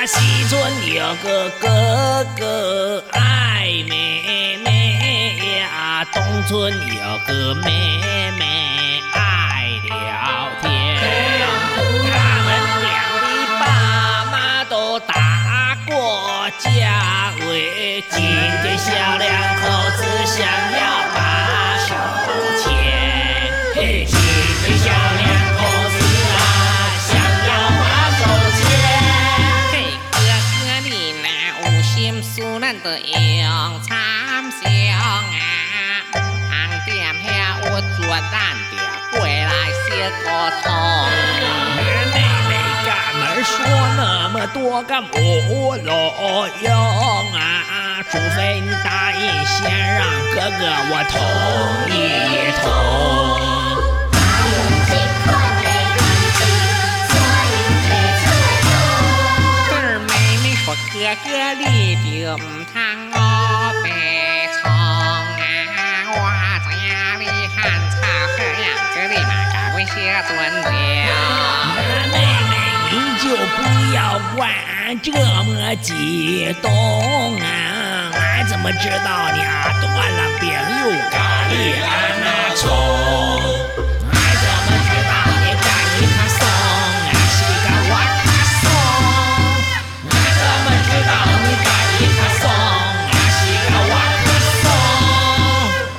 西村有个哥哥爱妹妹呀，东村有个妹妹爱聊天。他们俩的爸妈都打过架，为今天小两口子想要把手牵。嘿，今天小两口子啊，想要把手牵。 嘿，哥哥你那有心思，咱就用参详啊。红店遐有做咱着过来小沟通。 妹妹干嘛说那么多干无路用啊？除非你答应先让哥哥我同一同。 妹妹说哥哥你就唔通我白冲啊！我在家里喊吵这样，这里嘛赶快写准了。 妹妹你就不要管这么激动啊！俺怎么知道你断了病又咖喱那葱？俺怎么知道你咖喱他送啊是个我他送？俺怎么知道你咖喱他送啊是个我他送？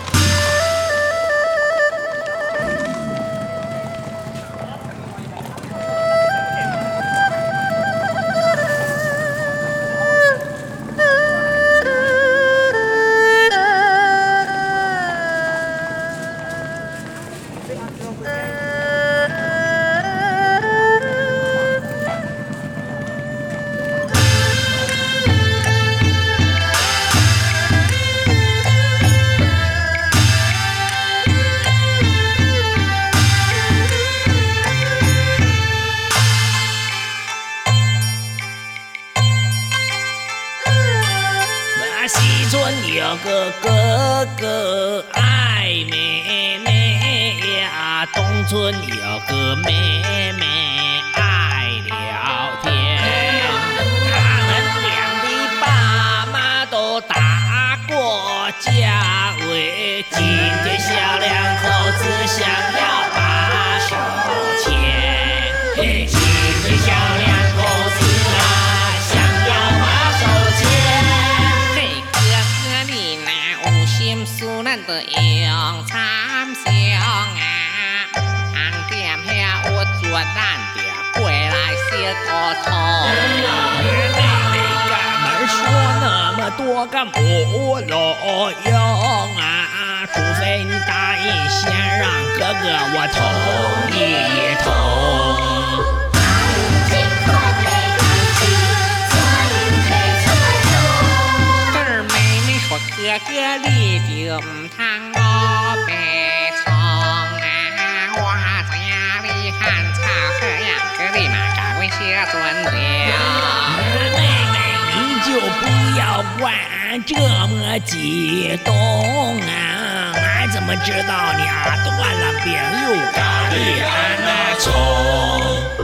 西村有个哥哥爱妹妹呀，东村有个妹妹爱聊天。他们俩的爸妈都打过架，为今天小两口子想要把手牵。嘿，今天小两口子啊，想要把手牵。心思咱就用参详啊，红店遐有做咱着过来小沟通。 妹妹干嘛说那么多干无路用啊？除非你答应先让哥哥我同一同。 哥哥你就唔通我白冲啊！我在家里喊吵这样，这里嘛赶快写准了。 妹妹你就不要管这么激动啊！俺怎么知道你断了病又咖喱那葱？